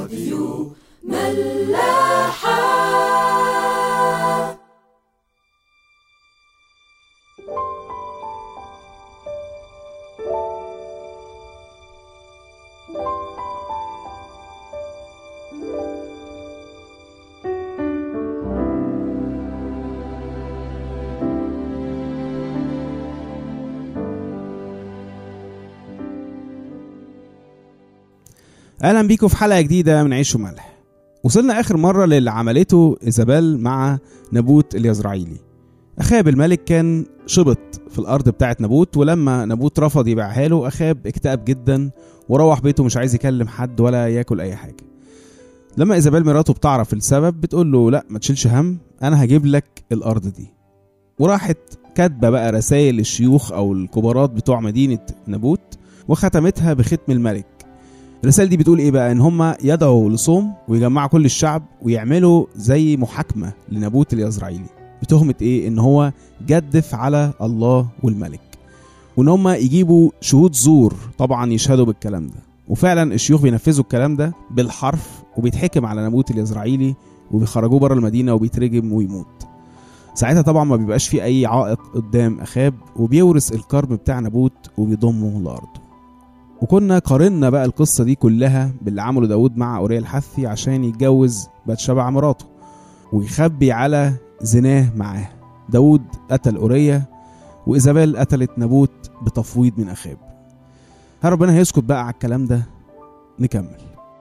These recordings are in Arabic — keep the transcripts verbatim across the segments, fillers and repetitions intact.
راديو ملاحة. اهلا بيكم في حلقه جديده من عيش وملح. وصلنا اخر مره للي عملته ايزابيل مع نبوت اليزرعيلي. اخاب الملك كان شبط في الارض بتاعه نبوت، ولما نبوت رفض يبيعها له اخاب اكتئب جدا وروح بيته مش عايز يكلم حد ولا ياكل اي حاجه. لما ايزابيل مراته بتعرف السبب بتقول له لا ما تشيلش هم، انا هجيب لك الارض دي. وراحت كاتبه بقى رسائل للشيوخ او الكبارات بتوع مدينه نبوت وختمتها بختم الملك. الرسالة دي بتقول ايه بقى؟ ان هم يدعوا لصوم ويجمعوا كل الشعب ويعملوا زي محاكمة لنبوت اليزرعيلي بتهمة ايه؟ ان هو جدف على الله والملك، وان هم يجيبوا شهود زور طبعا يشهدوا بالكلام ده. وفعلا الشيوخ بينفذوا الكلام ده بالحرف، وبيتحكم على نبوت اليزرعيلي وبيخرجوه بره المدينة وبيترجم ويموت. ساعتها طبعا ما بيبقاش فيه اي عائق قدام اخاب، وبيورث الكرم بتاع نبوت وبيضمه لارضه. وكنا قارنا بقى القصة دي كلها باللي عمله داود مع أوريا الحثي عشان يتجوز باتشبع مراته ويخبي على زناه معاه. داود قتل أوريا وإيزابيل قتلت نبوت بتفويض من أخاب. هل ربنا هيسكت بقى على الكلام ده؟ نكمل.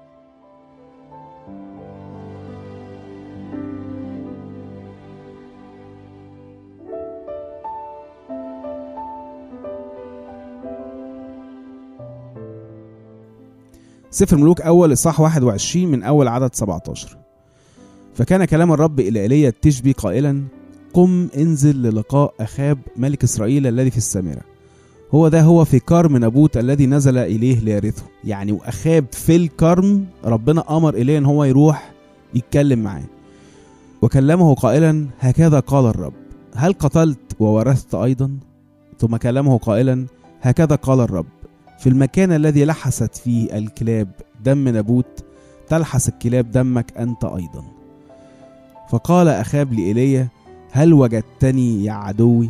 سفر ملوك أول إصحاح واحد وعشرين من أول عدد سبعة عشر. فكان كلام الرب إلى إيليا التشبي قائلا: قم انزل للقاء أخاب ملك إسرائيل الذي في السامرة، هو ده هو في كرم نبوت الذي نزل إليه ليرثه. يعني وأخاب في الكرم ربنا أمر إليه إن هو يروح يتكلم معاه. وكلمه قائلا: هكذا قال الرب، هل قتلت وورثت أيضا؟ ثم كلمه قائلا: هكذا قال الرب، في المكان الذي لحست فيه الكلاب دم نبوت تلحس الكلاب دمك أنت أيضا. فقال أخاب لإيليا: هل وجدتني يا عدوي؟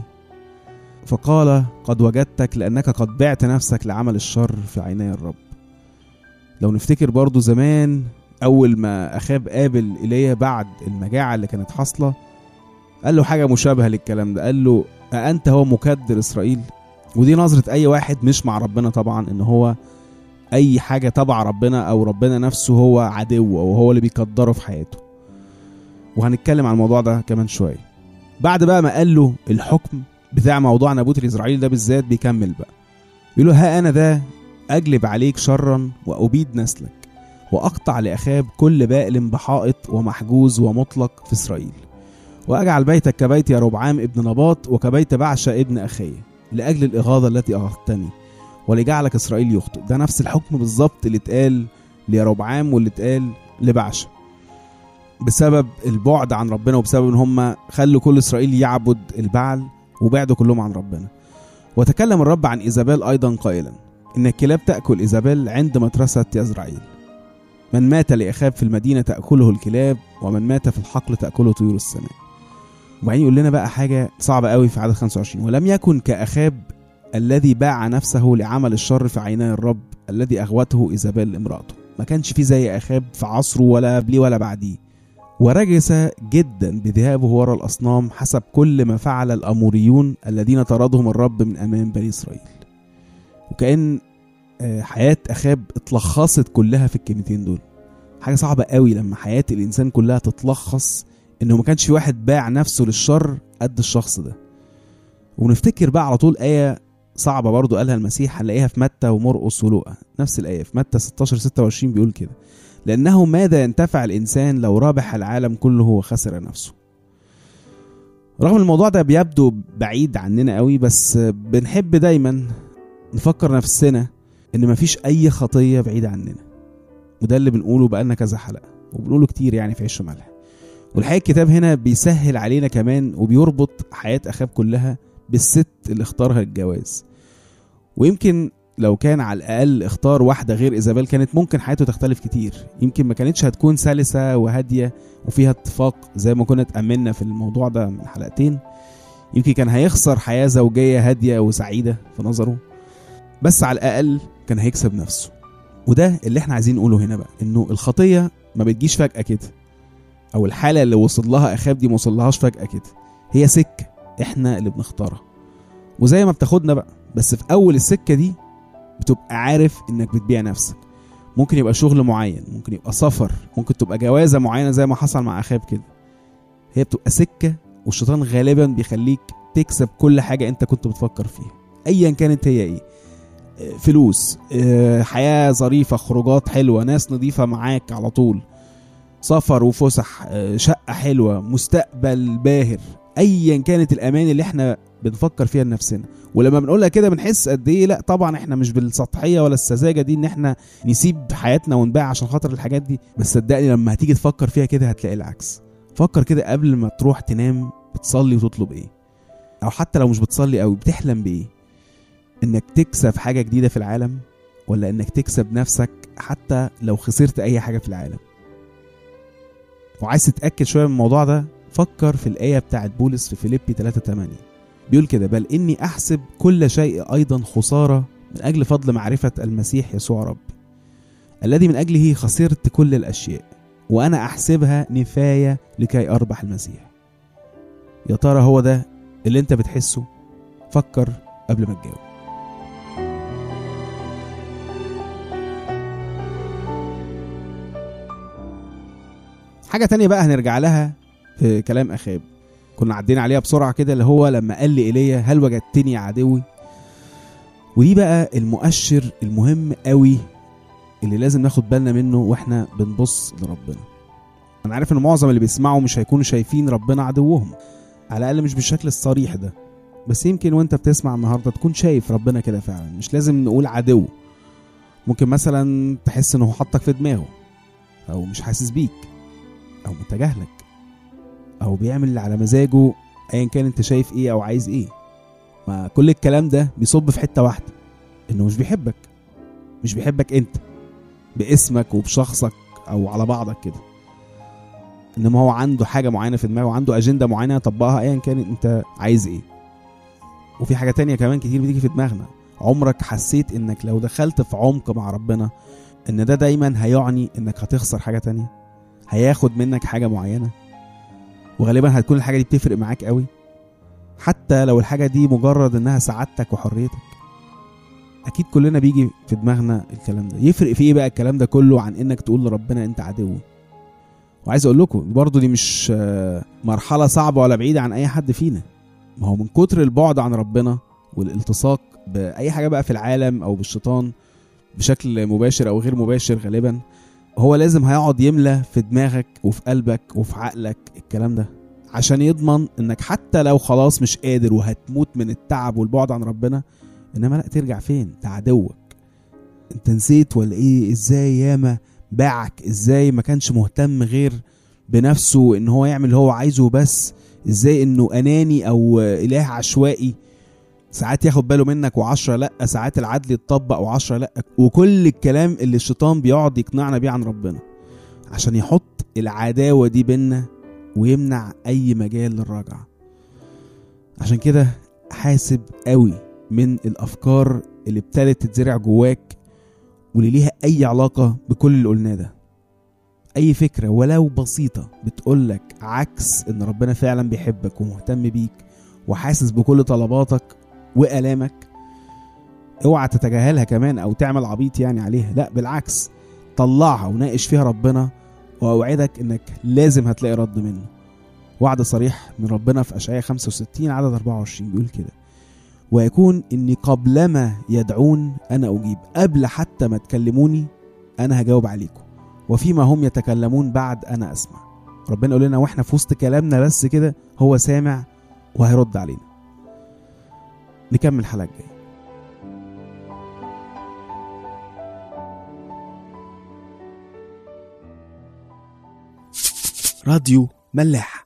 فقال: قد وجدتك، لأنك قد بعت نفسك لعمل الشر في عيني الرب. لو نفتكر برضو زمان أول ما أخاب قابل إيليا بعد المجاعة اللي كانت حاصلة قال له حاجة مشابهة للكلام ده، قال له: أأنت هو مكدر إسرائيل؟ ودي نظرة أي واحد مش مع ربنا طبعا، إن هو أي حاجة تبع ربنا أو ربنا نفسه هو عدو أو هو اللي بيقدره في حياته. وهنتكلم عن الموضوع ده كمان شوية. بعد بقى ما قال له الحكم بتاع موضوع نبوت اليزرعيلي ده بالذات بيكمل بقى يقول له: ها أنا ذا أجلب عليك شرا وأبيد نسلك وأقطع لأخاب كل بائل بحائط ومحجوز ومطلق في إسرائيل، وأجعل بيتك كبيت يربعام ابن نباط وكبيت بعشة ابن أخيه لأجل الإغاظة التي أغضتني ولجعلك إسرائيل يخطئ. ده نفس الحكم بالظبط اللي اتقال ليربعام واللي اتقال لبعشة بسبب البعد عن ربنا، وبسبب ان هم خلوا كل إسرائيل يعبد البعل وبعدوا كلهم عن ربنا. وتكلم الرب عن إيزابيل أيضا قائلا: إن الكلاب تأكل إيزابيل عند مترسة يزرعيل، من مات لأخاب في المدينة تأكله الكلاب، ومن مات في الحقل تأكله طيور السماء. وبعدين يقول لنا بقى حاجة صعبة قوي في عدد خمسة وعشرين: ولم يكن كأخاب الذي باع نفسه لعمل الشر في عيني الرب الذي أغوته إيزابيل امرأته. ما كانش في زي أخاب في عصره ولا قبليه ولا بعديه، ورجس جدا بذهابه وراء الأصنام حسب كل ما فعل الأموريون الذين طردهم الرب من أمام بني إسرائيل. وكأن حياة أخاب اتلخصت كلها في الكلمتين دول. حاجة صعبة قوي لما حياة الإنسان كلها تتلخص إنه ما كانش في واحد باع نفسه للشر قد الشخص ده. ونفتكر بقى على طول آية صعبة برضو قالها المسيح، هنلاقيها في متى ومرقس ولوقا. نفس الآية في متى ستاشر ستة وعشرين بيقول كده: لأنه ماذا ينتفع الإنسان لو رابح العالم كله وخسر نفسه. رغم الموضوع ده بيبدو بعيد عننا قوي، بس بنحب دايما نفكر نفسنا إن مفيش أي خطية بعيدة عننا، وده اللي بنقوله بقالنا كذا حلقة وبنقوله كتير يعني في عيش وملح. والحقيقة الكتاب هنا بيسهل علينا كمان وبيربط حياة أخاب كلها بالست اللي اختارها الجواز. ويمكن لو كان على الأقل اختار واحدة غير إيزابيل كانت ممكن حياته تختلف كتير. يمكن ما كانتش هتكون سلسة وهادية وفيها اتفاق زي ما كنا اتأملنا في الموضوع ده من حلقتين. يمكن كان هيخسر حياة زوجية هادية وسعيدة في نظره، بس على الأقل كان هيكسب نفسه. وده اللي احنا عايزين نقوله هنا بقى، انه الخطية ما بتجيش فجأة كده، او الحالة اللي وصل لها أخاب دي ما وصل لهاش فجأة كده، هي سكة احنا اللي بنختارها. وزي ما بتاخدنا بقى، بس في اول السكة دي بتبقى عارف انك بتبيع نفسك. ممكن يبقى شغل معين، ممكن يبقى سفر، ممكن تبقى جوازة معينة زي ما حصل مع أخاب كده. هي بتبقى سكة، والشيطان غالبا بيخليك تكسب كل حاجة انت كنت بتفكر فيها ايا كانت هي ايه. فلوس، حياة ظريفة، خروجات حلوة، ناس نظيفة معاك على طول، سفر وفسح، شقة حلوة، مستقبل باهر، ايا كانت الامان اللي احنا بنفكر فيها لنفسنا. ولما بنقولها كده بنحس قد ايه لا طبعا احنا مش بالسطحية ولا السذاجة دي ان احنا نسيب حياتنا ونبيع عشان خاطر الحاجات دي. بس صدقني لما هتيجي تفكر فيها كده هتلاقي العكس. فكر كده قبل ما تروح تنام بتصلي وتطلب ايه، او حتى لو مش بتصلي او بتحلم بايه، انك تكسب حاجة جديدة في العالم ولا انك تكسب نفسك حتى لو خسرت اي حاجة في العالم. وعايز تتأكد شوية من الموضوع ده، فكر في الآية بتاعت بولس في فيليبي ثلاثة ثمانية. بيقول كده: بل إني أحسب كل شيء أيضا خسارة من أجل فضل معرفة المسيح يسوع ربي، الذي من أجله خسرت كل الأشياء وأنا أحسبها نفاية لكي أربح المسيح. يا ترى هو ده اللي أنت بتحسه؟ فكر قبل ما تجاوب. حاجة تانية بقى هنرجع لها في كلام أخاب، كنا عدينا عليها بسرعة كده، اللي هو لما قال لإيليا: هل وجدتني عدوي؟ ودي بقى المؤشر المهم قوي اللي لازم ناخد بالنا منه واحنا بنبص لربنا. انا عارف ان معظم اللي بيسمعوا مش هيكونوا شايفين ربنا عدوهم، على الاقل مش بالشكل الصريح ده، بس يمكن وانت بتسمع النهارده تكون شايف ربنا كده فعلا. مش لازم نقول عدو، ممكن مثلا تحس انه حطك في دماغه، او مش حاسس بيك، او متجاهلك، او بيعمل اللي على مزاجه ايا كان انت شايف ايه او عايز ايه. ما كل الكلام ده بيصب في حتة واحدة، انه مش بيحبك. مش بيحبك انت باسمك وبشخصك او على بعضك كده، انما هو عنده حاجة معينة في دماغه، وعنده اجندة معينة يطبقها ايا كان انت عايز ايه. وفي حاجة تانية كمان كتير بتيجي في دماغنا، عمرك حسيت انك لو دخلت في عمق مع ربنا ان ده دايما هيعني انك هتخسر حاجة تانية، هياخد منك حاجة معينة، وغالبا هتكون الحاجة دي بتفرق معاك قوي، حتى لو الحاجة دي مجرد انها سعادتك وحريتك. اكيد كلنا بيجي في دماغنا الكلام ده. يفرق في ايه بقى الكلام ده كله عن انك تقول لربنا انت عدو؟ وعايز اقول لكم برضو دي مش مرحلة صعبة ولا بعيدة عن اي حد فينا. ما هو من كتر البعد عن ربنا والالتصاق باي حاجة بقى في العالم او بالشيطان بشكل مباشر او غير مباشر، غالبا هو لازم هيقعد يملى في دماغك وفي قلبك وفي عقلك الكلام ده، عشان يضمن انك حتى لو خلاص مش قادر وهتموت من التعب والبعد عن ربنا، انما لا ترجع فين؟ ده عدوك. انت نسيت ولا ايه؟ ازاي ياما باعك؟ ازاي ما كانش مهتم غير بنفسه ان هو يعمل اللي هو عايزه بس؟ ازاي انه اناني او اله عشوائي، ساعات ياخد باله منك وعشرة لا، ساعات العدل يتطبق وعشرة لا، وكل الكلام اللي الشيطان بيقعد يقنعنا بيه عن ربنا عشان يحط العداوة دي بينا ويمنع اي مجال للرجعة. عشان كده حاسب قوي من الافكار اللي ابتدت تتزرع جواك واللي ليها اي علاقة بكل اللي قلناه ده. اي فكرة ولو بسيطة بتقولك عكس ان ربنا فعلا بيحبك ومهتم بيك وحاسس بكل طلباتك وآلامك، اوعى تتجاهلها كمان او تعمل عبيط يعني عليها. لا بالعكس، طلعها وناقش فيها ربنا، واوعدك انك لازم هتلاقي رد منه. وعد صريح من ربنا في اشعياء خمسة وستين عدد أربعة وعشرين بيقول كده: ويكون اني قبلما يدعون انا اجيب، قبل حتى ما تكلموني انا هجاوب عليكم، وفيما هم يتكلمون بعد انا اسمع. ربنا يقول لنا واحنا في وسط كلامنا بس كده هو سامع وهيرد علينا. نكمل الحلقة الجاية. راديو ملاح.